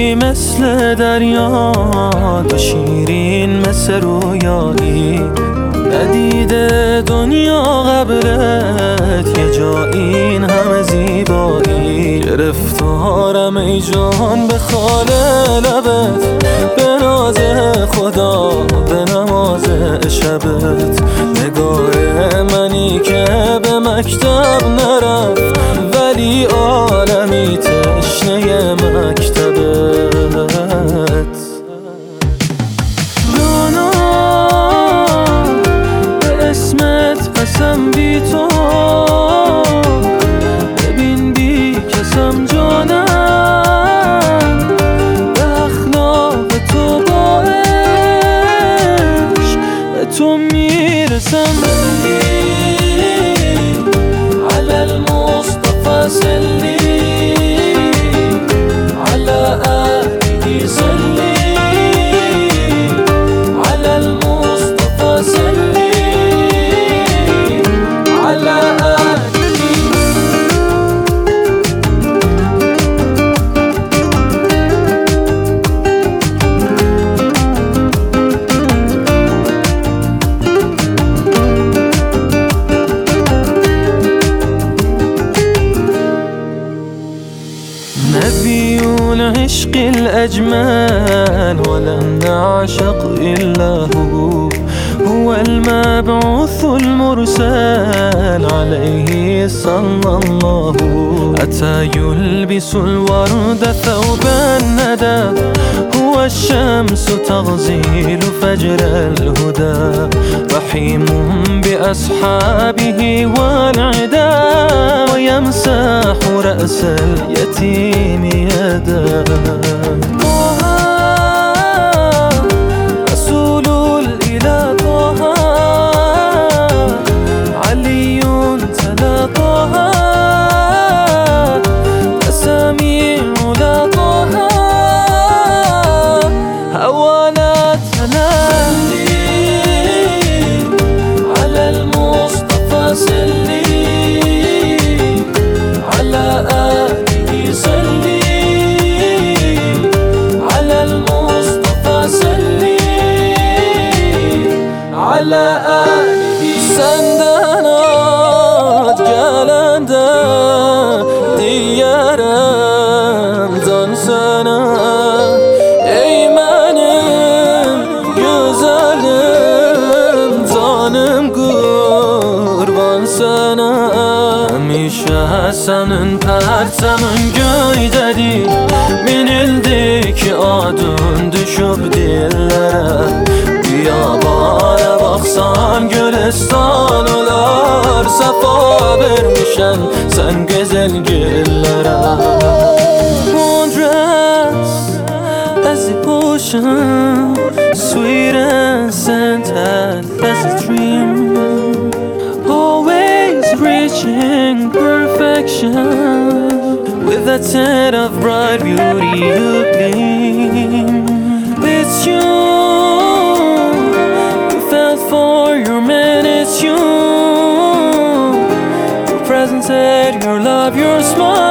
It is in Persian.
خوشی مثل دریا، تو شیرین مثل رویایی، ندیده دنیا قبلت یه جا این همه زیبایی. گرفتارم ای جان به خال لبت، به ناز خدا به نماز شبت. نگاه منی که به مکتب نرفت، ولی عالمی تشنه مکتبت. جانا به اسمت قسم بی تو، ببین بی کسم جانم، به اخلاق تو با عشق به تو میرسم. علی المصطفى صلی، علی آله صلی، علی المصطفى صلی، علی آله. نبي العشق الأجمل ولم نعشق إلا هو المبعوث المرسل عليه صلى الله. أتى يلبس الورد ثوب الندى، هو الشمس تغزيل فجر الهدى، رحيم بأصحابه والعدا، ويمسح رأس اليتيم يدا. طه رسول الإله طه، علي تلا طه، سميع لا طه، هوانا تلا. على المصطفى صلي، على آله صلي، على المصطفى صلي، على آله. سندانات gelende diyarım can sana, ey benim güzelim canım kurban sana. Hemşe senin perçemin göydedir, binildi ki adın düşüp dillere. Biyabana baksan gülistan olar, sefa vermişen sen güzel güllere. Wondrous as the ocean, sweet and scented as a dream, always reaching perfection, with that scent of bright beauty you gleam. It's you, you felt for your man, it's you, your presence, your love, your smile.